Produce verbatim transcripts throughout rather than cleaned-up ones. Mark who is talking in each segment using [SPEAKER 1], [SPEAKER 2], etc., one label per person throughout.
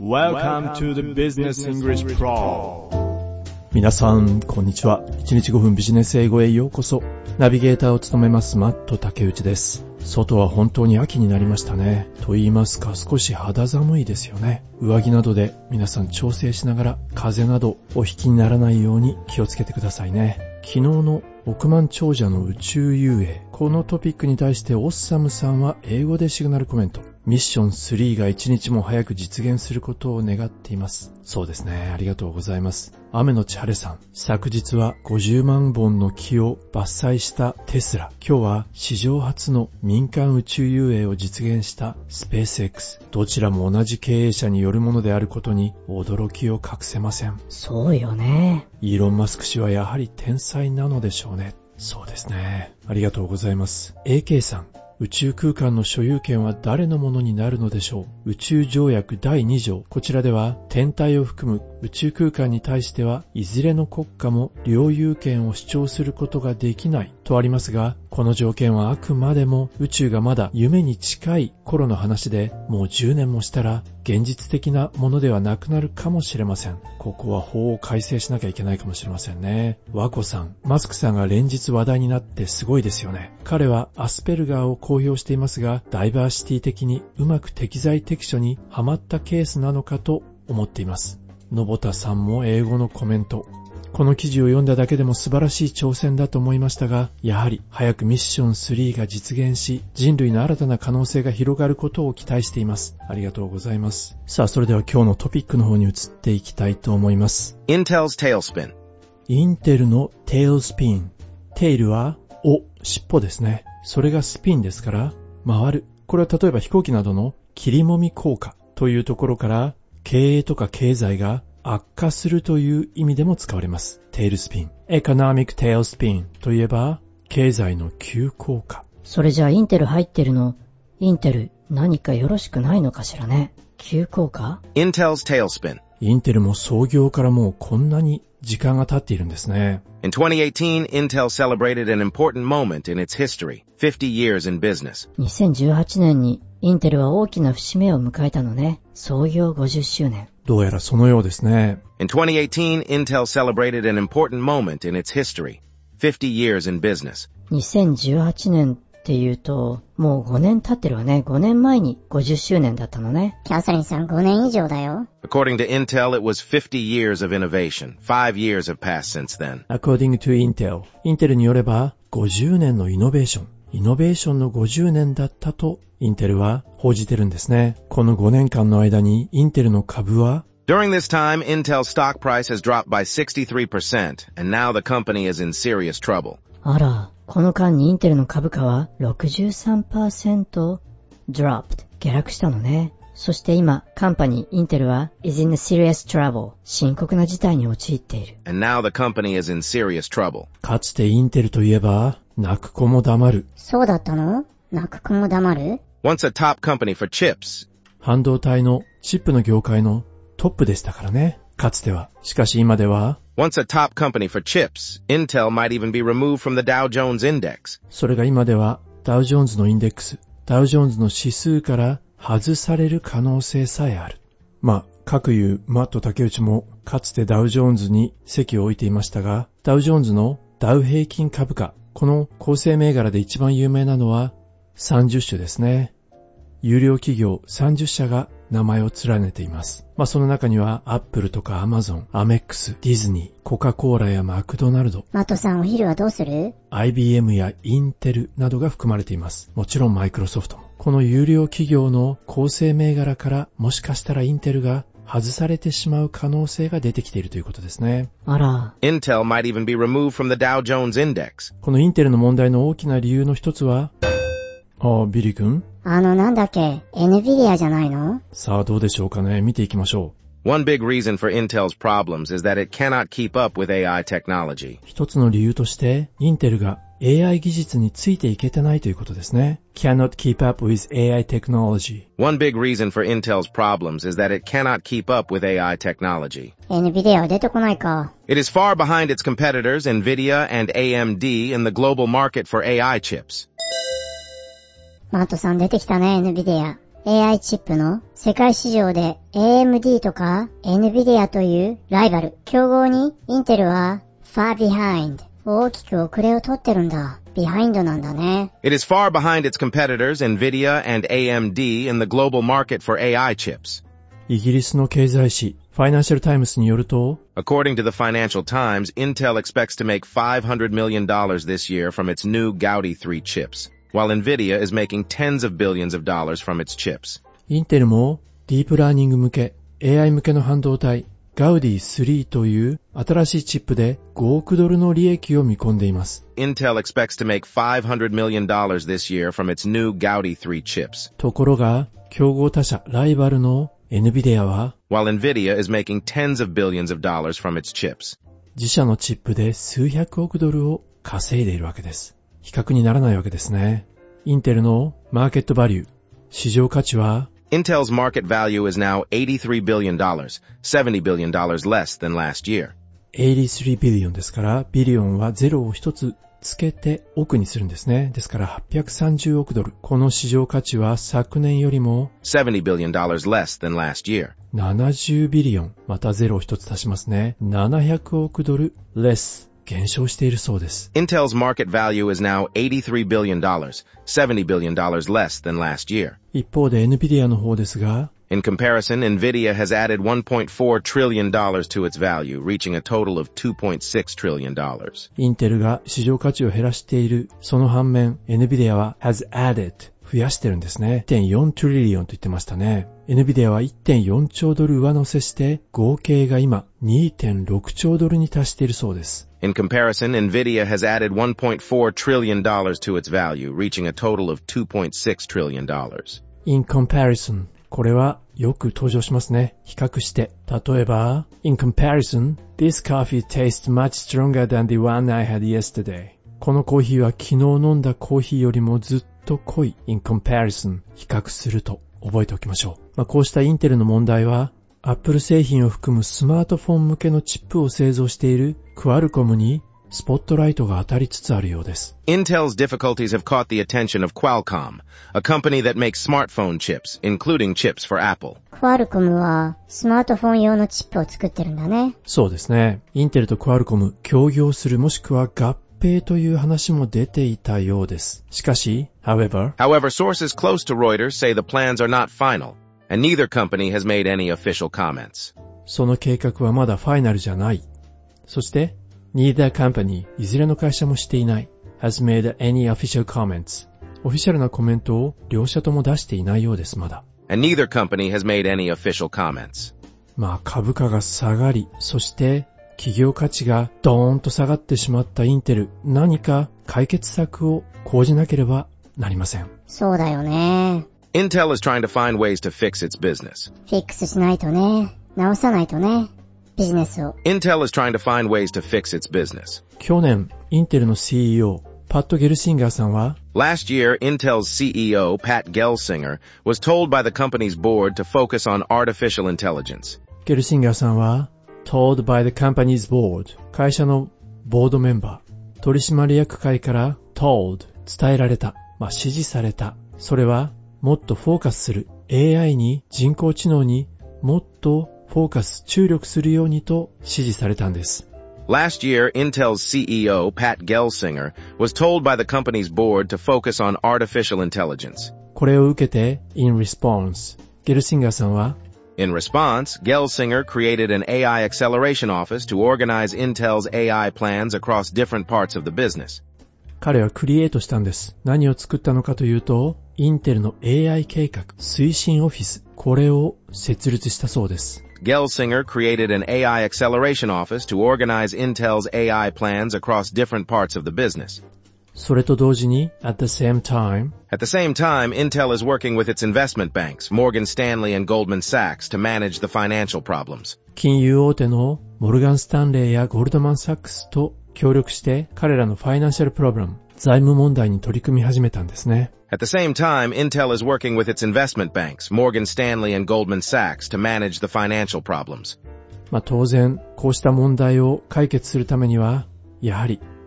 [SPEAKER 1] Welcome to the Business English Pro。
[SPEAKER 2] 皆さんこんにちは。いちにちごふんビジネス英語へようこそ。ナビゲーターを務めますマット竹内です。外は本当に秋になりましたね。と言いますか、少し肌寒いですよね。上着などで皆さん調整しながら風邪などお引きにならないように気をつけてくださいね。昨日の億万長者の宇宙遊泳、このトピックに対してオッサムさんは英語でシグナルコメント。ミッションスリーが一日も早く実現することを願っています。そうですね、ありがとうございます。雨のち晴れさん、昨日はごじゅうまんぼんの木を伐採したテスラ、今日は史上初の民間宇宙遊泳を実現したスペース X、 どちらも同じ経営者によるものであることに驚きを隠せません。
[SPEAKER 3] そうよね。
[SPEAKER 2] イーロン・マスク氏はやはり天才なのでしょうね。そうですね、ありがとうございます。 エーケー さん、宇宙空間の所有権は誰のものになるのでしょう。宇宙条約だいに条、こちらでは天体を含む宇宙空間に対してはいずれの国家も領有権を主張することができないとありますが、この条件はあくまでも宇宙がまだ夢に近い頃の話で、もうじゅうねんもしたら現実的なものではなくなるかもしれません。ここは法を改正しなきゃいけないかもしれませんね。和子さん、マスクさんが連日話題になってすごいですよね。彼はアスペルガーを公表していますが、ダイバーシティ的にうまく適材適所にはまったケースなのかと思っています。野保田さんも英語のコメント。この記事を読んだだけでも素晴らしい挑戦だと思いましたが、やはり早くミッションスリーが実現し、人類の新たな可能性が広がることを期待しています。ありがとうございます。さあ、それでは今日のトピックの方に移っていきたいと思います。
[SPEAKER 4] Intel's tailspin。
[SPEAKER 2] インテルのテールスピン。テールは尾、尻尾ですね。それがスピンですから回る。これは例えば飛行機などの切りもみ効果というところから、経営とか経済が悪化するという意味でも使われます。テールスピン。エコノミックテールスピンといえば経済の急降下。
[SPEAKER 3] それじゃあインテル入ってるの、インテル何かよろしくないのかしらね。急降下？
[SPEAKER 4] Intel's tailspin。
[SPEAKER 2] インテルも創業からもうこんなに時間が経っているんですね。
[SPEAKER 4] In twenty eighteen, Intel celebrated an important moment in its history, fifty years in business.
[SPEAKER 3] にせんじゅうはちねんにインテルは大きな節目を迎えたのね。創業ごじゅっしゅうねん。
[SPEAKER 2] どうやらそのようですね。
[SPEAKER 4] In twenty eighteen, Intel celebrated an important moment in its history, fifty years in business.
[SPEAKER 3] にせんじゅうはちねんっていうと、もうごねん経ってるわね。ごねんまえにごじゅっしゅうねんだったのね。
[SPEAKER 5] キャサリンさんごねん以上だよ。
[SPEAKER 4] According to Intel, it was fifty years of innovation. Five years have passed since then.
[SPEAKER 2] According to Intel, インテルによればごじゅうねんのイノベーション。イノベーションのごじゅうねんだったとインテルは報じてるんですね。このごねんかんの間にインテルの株は
[SPEAKER 4] During this time, Intel's stock price has dropped by sixty-three percent, and now the company is in serious trouble.
[SPEAKER 3] あら、この間にインテルの株価は ろくじゅうさんパーセント dropped 下落したのね。そして今、カンパニーインテルは is in serious trouble 深刻な事態に陥っている。
[SPEAKER 4] And now the company is in serious trouble.
[SPEAKER 2] かつてインテルといえば泣く子も黙る。
[SPEAKER 5] そうだったの？泣く子も黙る？
[SPEAKER 4] Once a top company for chips.
[SPEAKER 2] 半導体のチップの業界のトップでしたからね。かつては。しかし今では
[SPEAKER 4] Once a top company for chips, Intel might even be removed from the Dow Jones Index.
[SPEAKER 2] それが今ではダウジョーンズのインデックス、ダウジョーンズの指数から外される可能性さえある。まあ、各言うマット竹内もかつてダウジョーンズに席を置いていましたが、ダウジョーンズのダウ平均株価、この構成銘柄で一番有名なのはさんじゅっしゅですね。有料企業さんじゅっしゃが名前を連ねています。まあその中にはアップルとかアマゾン、アメックス、ディズニー、コカ・コーラやマクドナルド、
[SPEAKER 5] マットさんお昼はどうする？
[SPEAKER 2] アイビーエム やインテルなどが含まれています。もちろんマイクロソフトも。この有料企業の構成銘柄からもしかしたらインテルが外されてしまう可能性が出てきているということですね。
[SPEAKER 3] あら。
[SPEAKER 4] Intel might even be removed from the Dow Jones Index.
[SPEAKER 2] このインテルの問題の大きな理由の一つは、ああ、ビリー君？
[SPEAKER 5] あのなんだっけ、エヌビディアじゃないの？
[SPEAKER 2] さあどうでしょうかね。見ていきましょ
[SPEAKER 4] う。One big reason for Intel's problems is that it cannot keep up withエーアイ technology.
[SPEAKER 2] 一つの理由としてインテルが エーアイ 技術についていけてないということですね。cannot keep up with エーアイ technology.
[SPEAKER 4] One big reason for Intel's problems is that it cannot keep up with エーアイ technology.
[SPEAKER 5] エヌビディアは出てこないか。
[SPEAKER 4] It is far behind its competitors NVIDIA and エーエムディー in the global market for エーアイ chips.
[SPEAKER 5] マットさん出てきたね、エヌビディア。 エーアイ チップの世界市場で エーエムディー とか エヌビディア というライバル、競合にインテルは far behind 大きく遅れを取ってるんだ。ビハインドなんだね。
[SPEAKER 4] It is far behind its competitors NVIDIA and エーエムディー in the global market for エーアイ chips.
[SPEAKER 2] イギリスの経済誌ファイナンシャルタイムズによると、
[SPEAKER 4] According to the Financial Times, Intel expects to make five hundred million dollars this year from its new Gaudi three chips, while NVIDIA is making tens of billions of dollars from its chips.
[SPEAKER 2] インテルもディープラーニング向け、エーアイ 向けの半導体、ガウディスリーという新しいチップでごおくドルの利益を見込んでいます。
[SPEAKER 4] Intel expects to make five hundred million dollars this year from its new Gaudi three chips.
[SPEAKER 2] ところが、競合他社ライバルの NVIDIA は、
[SPEAKER 4] while NVIDIA is making tens of billions of dollars from its chips.
[SPEAKER 2] 自社のチップで数百億ドルを稼いでいるわけです。比較にならないわけですね。インテルのマーケットバリュー、市場価値は、
[SPEAKER 4] Intel's market value is now eighty-three billion dollars, seventy billion dollars less than last year.
[SPEAKER 2] エイティスリービリオンですから、ビリオンはゼロを一つつけて億にするんですね。ですからはっぴゃくさんじゅうおくドル。この市場価値は昨年よりも
[SPEAKER 4] seventy billion dollars less than last year.
[SPEAKER 2] ななじゅうビリオン。またゼロを一つ足しますね。ななひゃくおくドル less。減少しているそうです。
[SPEAKER 4] Intel's market value is now eighty-three billion dollars, seventy billion dollars less than last year.
[SPEAKER 2] 一方で NVIDIA の方ですが、
[SPEAKER 4] In comparison, NVIDIA has added one point four trillion dollars to its value, reaching a total of two point six trillion dollars.
[SPEAKER 2] インテルが市場価値を減らしている。その反面、NVIDIA は has added 増やしてるんですね。いってんよんトリリオンと言ってましたね。NVIDIA は いってんよんちょうドル上乗せして、合計が今 にてんろくちょうドルに達しているそうです。
[SPEAKER 4] In comparison, NVIDIA has added one point four trillion dollars to its value, reaching a total of two point six trillion dollars.
[SPEAKER 2] In comparison, これはよく登場しますね。比較して。例えば、In comparison, this coffee tastes much stronger than the one I had yesterday. このコーヒーは昨日飲んだコーヒーよりもずっと濃い。In comparison, 比較すると覚えておきましょう。まあ、こうしたインテルの問題は、Apple 製品を含むスマートフォン向けのチップを製造しているクアルコムにスポットライトが当たりつつあるようです。
[SPEAKER 4] Intel's difficulties have caught the attention of Qualcomm, a company that makes smartphone chips, including chips for Apple.
[SPEAKER 5] クアルコムはスマートフォン用のチップを作ってるんだね。
[SPEAKER 2] そうですね。インテルとクアルコム協業するもしくは合併という話も出ていたようです。しかし、however,
[SPEAKER 4] However, sources close to Reuters say the plans are not final.And neither company has made any official comments.
[SPEAKER 2] その計画はまだファイナルじゃない。そして、neither company、いずれの会社もしていない。has made any official comments。オフィシャルなコメントを両社とも出していないようです、まだ。
[SPEAKER 4] And neither company has made any official comments.
[SPEAKER 2] まあ株価が下がり、そして企業価値がドーンと下がってしまったインテル、何か解決策を講じなければなりません。
[SPEAKER 5] そうだよね。
[SPEAKER 4] Intel is trying to find ways to fix its business.
[SPEAKER 5] フィックスしないとね。直さないとね。ビジネスを。
[SPEAKER 4] Intel is trying to find ways to fix its business.
[SPEAKER 2] 去年、インテルの シーイーオー、パット・ゲルシンガーさんは、
[SPEAKER 4] Last year, Intel's C E O, Pat Gelsinger, was told by the company's board to focus on artificial intelligence.
[SPEAKER 2] ゲルシンガーさんは、told by the company's board、会社のボードメンバー、取締役会から told、伝えられた、まあ、指示された。それは、もっとフォーカスする エーアイ に人工知能にもっとフォーカス注力するようにと指示されたんです。
[SPEAKER 4] Last year, Intel's C E O, Pat Gelsinger, was told by the company's board to focus on artificial intelligence.
[SPEAKER 2] これを受けて in response ゲルシンガーさんは
[SPEAKER 4] In response, Gelsinger created anエーアイ acceleration office to organize Intel's エーアイ plans across different parts of the business.
[SPEAKER 2] 彼はクリエイトしたんです。何を作ったのかというと、インテルの エーアイ 計画、推進オフィス、これを設立したそうです。
[SPEAKER 4] Gelsinger created an エーアイ acceleration office to organize Intel's エーアイ plans across different parts of the business.
[SPEAKER 2] それと同時に、at the same time,
[SPEAKER 4] At the same time, Intel is working with its investment banks, Morgan Stanley and Goldman Sachs, to manage the financial problems.
[SPEAKER 2] 金融大手のモルガン・スタンレーやゴールドマン・サックスと協力して彼らのファイナンシャルプロブラム、財務問題に取り組み始めたんですね。
[SPEAKER 4] At the same time, Intel is working with its investment banks, Morgan Stanley and Goldman Sachs, to manage the financial problems.
[SPEAKER 2] まあ当然、こうした問題を解決するためには、やはり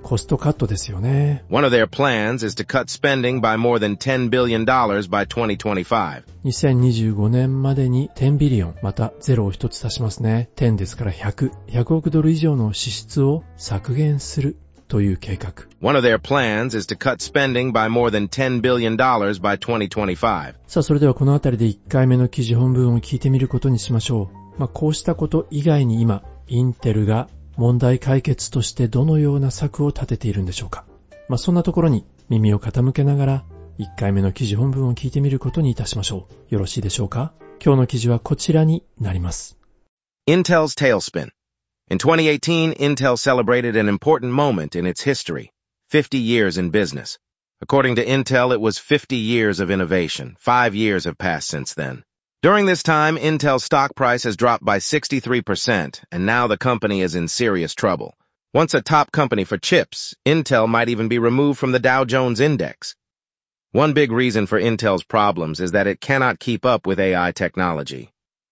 [SPEAKER 2] コストカットですよね。
[SPEAKER 4] One of their plans is to cut spending by more than ten billion dollars by twenty twenty-five.
[SPEAKER 2] にせんにじゅうごねんまでにじゅうビリオン、またゼロを一つ足しますね。じゅうですからひゃく、ひゃくおくドル以上の支出を削減するという計画。
[SPEAKER 4] One of their plans is to cut spending by more than ten billion dollars by twenty twenty-five.
[SPEAKER 2] さあ、それではこのあたりでいっかいめの記事本文を聞いてみることにしましょう。まあ、こうしたこと以外に今、インテルが問題解決としてどのような策を立てているんでしょうか。まあ、そんなところに耳を傾けながらいっかいめの記事本文を聞いてみることにいたしましょう。よろしいでしょうか。今日の記事はこちらになります。
[SPEAKER 4] Intel's tailspin. In twenty eighteen, Intel celebrated an important moment in its history, fifty years in business. According to Intel, it was fifty years of innovation. Five years have passed since then. During this time, Intel's stock price has dropped by sixty-three percent, and now the company is in serious trouble. Once a top company for chips, Intel might even be removed from the Dow Jones Index. One big reason for Intel's problems is that it cannot keep up with A I technology.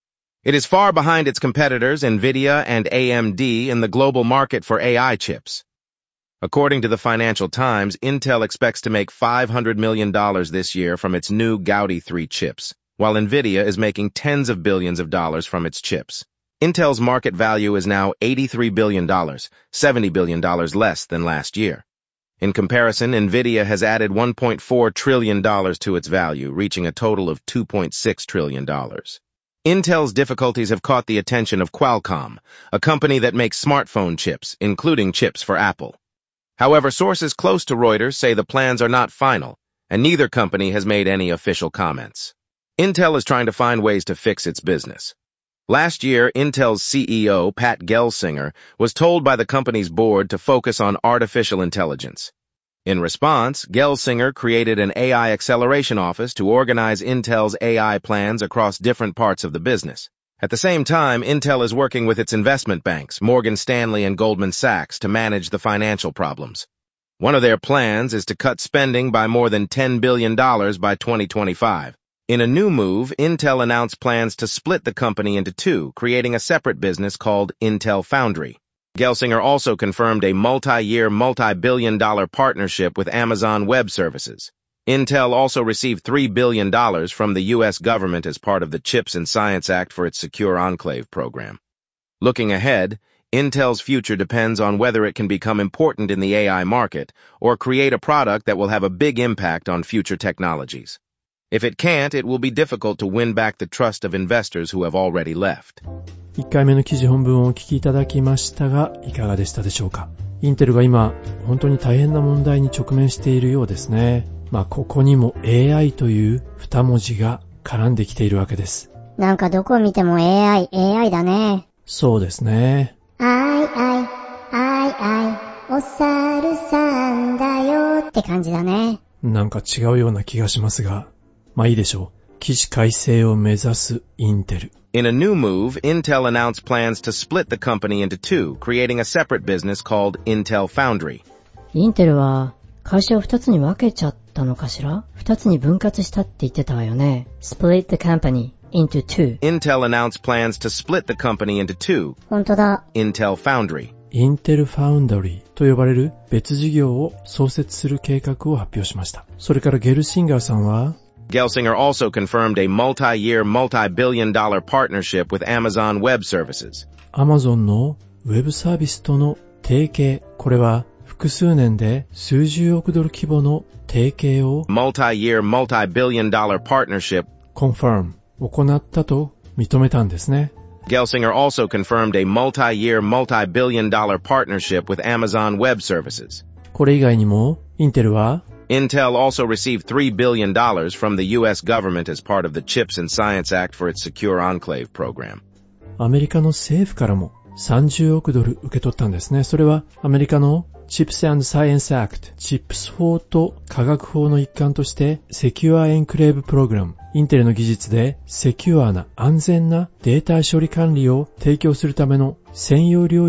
[SPEAKER 4] It is far behind its competitors, NVIDIA and A M D, in the global market for A I chips. According to the Financial Times, Intel expects to make five hundred million dollars this year from its new Gaudi three chips, while NVIDIA is making tens of billions of dollars from its chips. Intel's market value is now eighty-three billion dollars, seventy billion dollars less than last year. In comparison, NVIDIA has added one point four trillion dollars to its value, reaching a total of two point six trillion dollars. Intel's difficulties have caught the attention of Qualcomm, a company that makes smartphone chips, including chips for Apple. However, sources close to Reuters say the plans are not final, and neither company has made any official comments. Intel is trying to find ways to fix its business. Last year, Intel's C E O, Pat Gelsinger, was told by the company's board to focus on artificial intelligence. In response, Gelsinger created an A I acceleration office to organize Intel's A I plans across different parts of the business. At the same time, Intel is working with its investment banks, Morgan Stanley and Goldman Sachs, to manage the financial problems. One of their plans is to cut spending by more than ten billion dollars by twenty twenty-five. In a new move, Intel announced plans to split the company into two, creating a separate business called Intel Foundry. Gelsinger also confirmed a multi-year, multi-billion dollar partnership with Amazon Web Services. Intel also received three billion dollars from the U S government as part of the CHIPS and Science Act for its Secure Enclave program. Looking ahead, Intel's future depends on whether it can become important in the A I market or create a product that will have a big impact on future technologies. If it can't, it will be difficult to win back the trust of investors who have already left.
[SPEAKER 2] いっかいめの記事本文をお聞きいただきましたが、いかがでしたでしょうか。インテルが今、本当に大変な問題に直面しているようですね。まあ、ここにも エーアイ という二文字が絡んできているわけです。
[SPEAKER 5] なんかどこを見ても エーアイ、エーアイ だね。
[SPEAKER 2] そうですね。
[SPEAKER 5] あいあい、あいあい、お猿さんだよって感じだね。
[SPEAKER 2] なんか違うような気がしますが、まあいいでしょう。起死回生を目指すインテル。
[SPEAKER 4] In a new move, Intel announced plans to split the company into two, creating a separate business called Intel Foundry.
[SPEAKER 3] インテルは会社を二つに分けちゃったのかしら？二つに分割したって言ってたわよね。Split the company into two.
[SPEAKER 4] Intel announced plans to split the company into two.
[SPEAKER 5] 本当だ。
[SPEAKER 4] Intel Foundry.
[SPEAKER 2] インテルファウンダリーと呼ばれる別事業を創設する計画を発表しました。それからゲルシンガーさんは
[SPEAKER 4] Gelsinger also confirmed a multi-year, multi-billion dollar partnership with Amazon Web Services.
[SPEAKER 2] Amazon のウェブサービスとの提携、これは複数年で数十億ドル規模の提携を
[SPEAKER 4] multi-year, multi-billion dollar partnership
[SPEAKER 2] confirm 行ったと認めたんですね。
[SPEAKER 4] Gelsinger also confirmed a multi-year, multi-billion dollar partnership with Amazon Web Services.
[SPEAKER 2] これ以外にもインテルは
[SPEAKER 4] Intel also received three billion dollars from the U S government as part of the CHIPS and Science Act for its Secure Enclave program.
[SPEAKER 2] アメリカの政府からもさんじゅうおくドル受け取ったんですね。それはアメリカの CHIPS and Science Act、チップス 法と科学法の一環として Secure Enclave program、インテルの技術でセキュアな安全なデータ処理管理を提供するための専用領域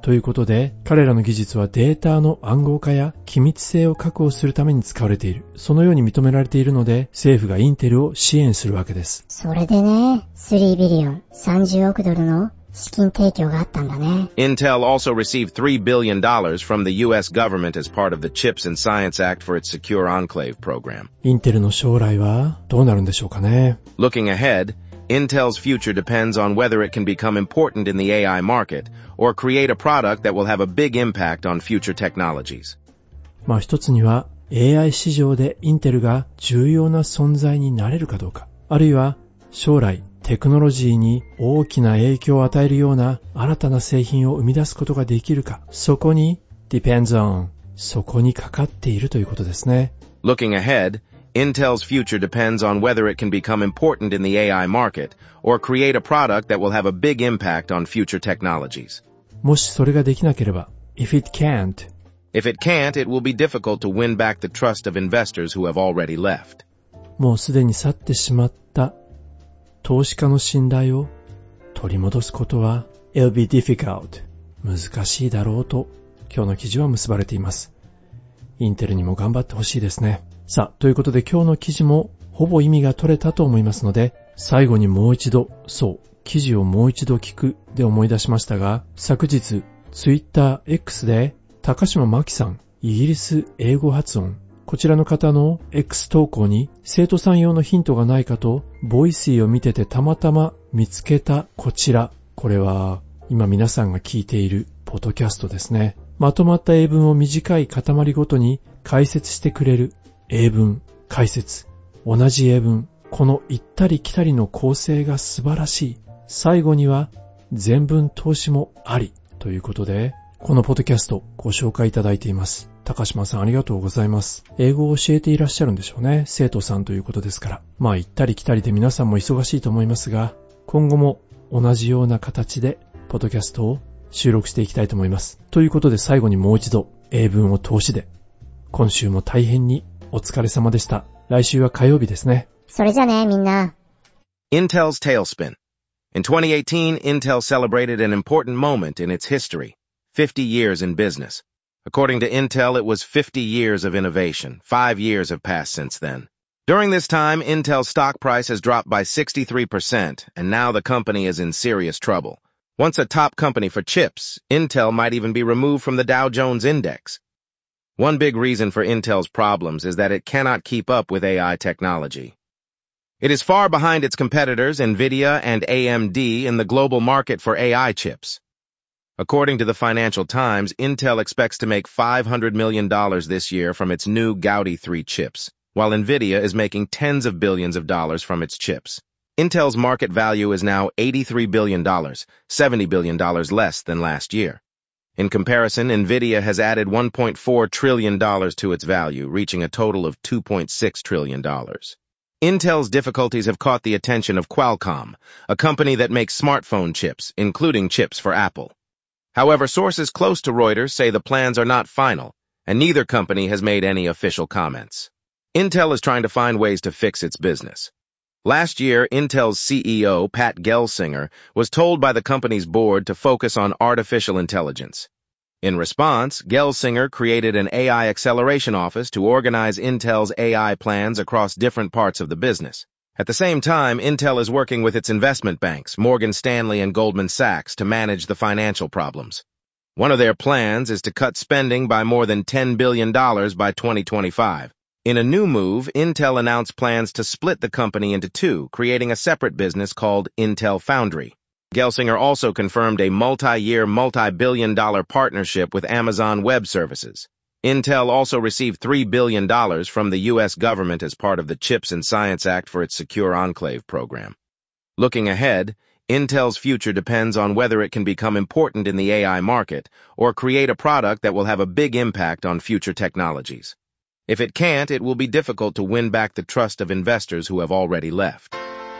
[SPEAKER 2] ということで、彼らの技術はデータの暗号化や機密性を確保するために使われている。そのように認められているので、政府がインテルを支援するわけです。
[SPEAKER 5] それでね、スリービリオン、さんじゅうおくドルの資金提供があったんだね。
[SPEAKER 4] Intel also received three billion dollars from the U S government as part of the Chips and Science Act for its Secure Enclave program.
[SPEAKER 2] インテルの将来はどうなるんでしょうかね。
[SPEAKER 4] Looking ahead, Intel's future depends on whether it can become important in the A I market or create a product that will have a big impact on future technologies.
[SPEAKER 2] まあ一つには エーアイ 市場でインテルが重要な存在になれるかどうか、あるいは将来テクノロジーに大きな影響を与えるような新たな製品を生み出すことができるか、そこに depends on そこにかかっているということですね。
[SPEAKER 4] Looking ahead, Intel's future depends on whether it can become important in the A I market or create a product that will have a big impact on future technologies.
[SPEAKER 2] もしそれができなければ if it can't
[SPEAKER 4] If it can't, it will be difficult to win back the trust of investors who have already left.
[SPEAKER 2] もうすでに去ってしまった投資家の信頼を取り戻すことは it'll be difficult 難しいだろうと今日の記事は結ばれています。インテルにも頑張ってほしいですね。さあ、ということで今日の記事もほぼ意味が取れたと思いますので、最後にもう一度、そう、記事をもう一度聞くで思い出しましたが、昨日、Twitter X で高島真希さん、イギリス英語発音、こちらの方の X 投稿に生徒さん用のヒントがないかと、ボイシーを見ててたまたま見つけたこちら。これは今皆さんが聞いているポッドキャストですね。まとまった英文を短い塊ごとに解説してくれる英文、解説、同じ英文、この行ったり来たりの構成が素晴らしい。最後には全文通しもありということで、このポッドキャストご紹介いただいています。高島さんありがとうございます。英語を教えていらっしゃるんでしょうね。生徒さんということですから。まあ行ったり来たりで皆さんも忙しいと思いますが、今後も同じような形でポッドキャストを収録していきたいと思います。ということで最後にもう一度英文を通しで、今週も大変にお疲れ様でした。来週は火曜日ですね。
[SPEAKER 5] それじゃね、みんな。
[SPEAKER 4] Intel's tailspin. In twenty eighteen, Intel celebrated an important moment in its history, fifty years in business. According to Intel, it was fifty years of innovation. Five years have passed since then. During this time, Intel's stock price has dropped by sixty-three percent, and now the company is in serious trouble. Once a top company for chips, Intel might even be removed from the Dow Jones Index. One big reason for Intel's problems is that it cannot keep up with A I technology. It is far behind its competitors, NVIDIA and A M D, in the global market for A I chips. According to the Financial Times, Intel expects to make five hundred million dollars this year from its new Gaudi three chips, while NVIDIA is making tens of billions of dollars from its chips. Intel's market value is now eighty-three billion dollars, seventy billion dollars less than last year. In comparison, NVIDIA has added one point four trillion dollars to its value, reaching a total of two point six trillion dollars. Intel's difficulties have caught the attention of Qualcomm, a company that makes smartphone chips, including chips for Apple. However, sources close to Reuters say the plans are not final, and neither company has made any official comments. Intel is trying to find ways to fix its business. Last year, Intel's C E O, Pat Gelsinger, was told by the company's board to focus on artificial intelligence. In response, Gelsinger created an A I acceleration office to organize Intel's A I plans across different parts of the business. At the same time, Intel is working with its investment banks, Morgan Stanley and Goldman Sachs, to manage the financial problems. One of their plans is to cut spending by more than ten billion dollars by twenty twenty-five. In a new move, Intel announced plans to split the company into two, creating a separate business called Intel Foundry. Gelsinger also confirmed a multi-year, multi-billion dollar partnership with Amazon Web Services. Intel also received three billion dollars from the U S government as part of the Chips and Science Act for its Secure Enclave program. Looking ahead, Intel's future depends on whether it can become important in the A I market or create a product that will have a big impact on future technologies. If it can't, it will be difficult to win back the trust of investors who have already left.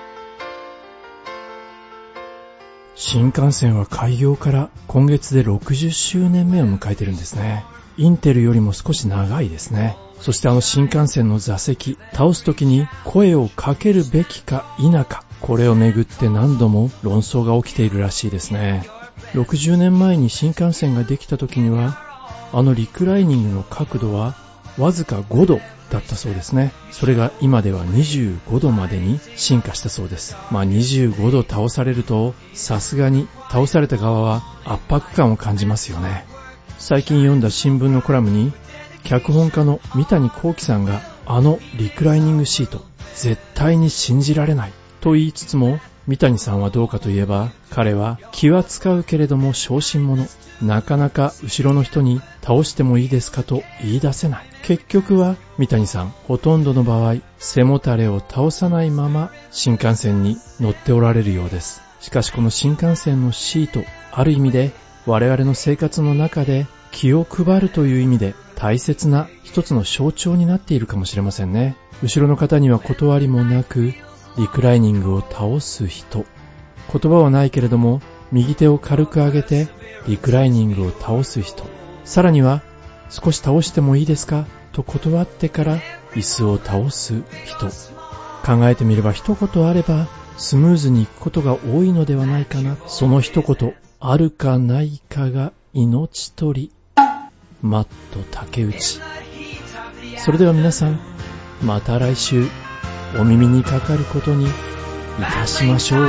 [SPEAKER 2] 新幹線は開業から今月でろくじゅっしゅうねんめを迎えてるんですね。インテルよりも少し長いですね。そしてあの新幹線の座席、倒すときに声をかけるべきか否か、これをめぐって何度も論争が起きているらしいですね。 ろくじゅうねんまえに新幹線ができた時には、あのリクライニングの角度はわずかごどだったそうですね。それが今ではにじゅうごどまでに進化したそうです。まあにじゅうごど倒されると、さすがに倒された側は圧迫感を感じますよね。最近読んだ新聞のコラムに、脚本家の三谷幸喜さんがあのリクライニングシート、絶対に信じられないと言いつつも、三谷さんはどうかといえば、彼は気は使うけれども小心者。なかなか後ろの人に倒してもいいですかと言い出せない。結局は三谷さん、ほとんどの場合、背もたれを倒さないまま新幹線に乗っておられるようです。しかしこの新幹線のシート、ある意味で我々の生活の中で気を配るという意味で大切な一つの象徴になっているかもしれませんね。後ろの方には断りもなく、リクライニングを倒す人。言葉はないけれども、右手を軽く上げてリクライニングを倒す人。さらには、少し倒してもいいですかと断ってから椅子を倒す人。考えてみれば一言あればスムーズにいくことが多いのではないかな。その一言あるかないかが命取り。マット竹内。それでは皆さん、また来週お耳にかかることにいたしましょう。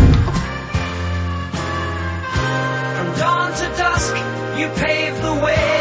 [SPEAKER 6] From dawn to dusk, you pave the way.